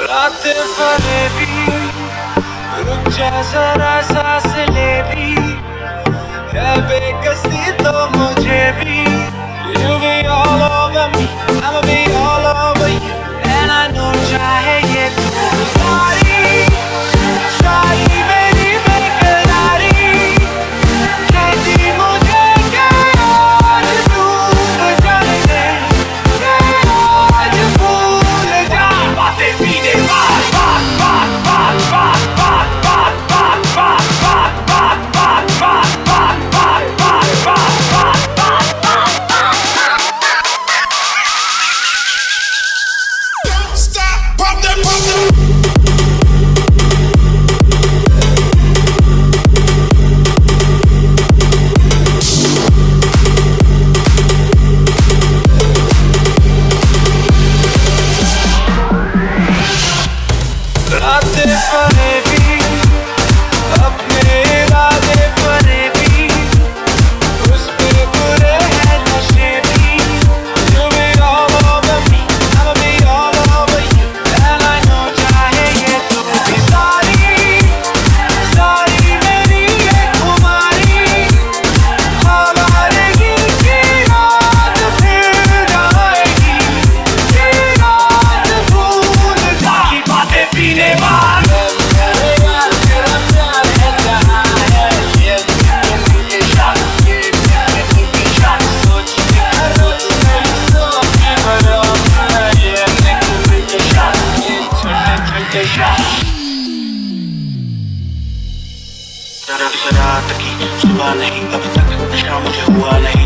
रातें फरेबी, रुक जा जरा सांस ले भी, है बेकसी तो मुझे भी। You be all over me, I'ma be all over you, and I know चाहे ये तू सारी सारी मेरी बेकरारी, कहती मुझे कि आज भूल जाने, कि आज भूल जा। बातें पीने बात बात बात बात बात बात बात बात बात बात बात बात बात बात बात बात बात बात बात। Don't stop, pop that, pop that. रातें फरेबी, अपने इरादे फरेबी, उस पे बुरे हैं नशे भी। You be all over me, I'ma be all over you, and I know चाहे ये तू भी सारी सारी मेरी ये खुमारी, हमारी की रात फिर आएगी, की रात भूल जा। की बातें पीने वाली रात की सुबह नहीं अब तक शाम मुझे हुआ नहीं।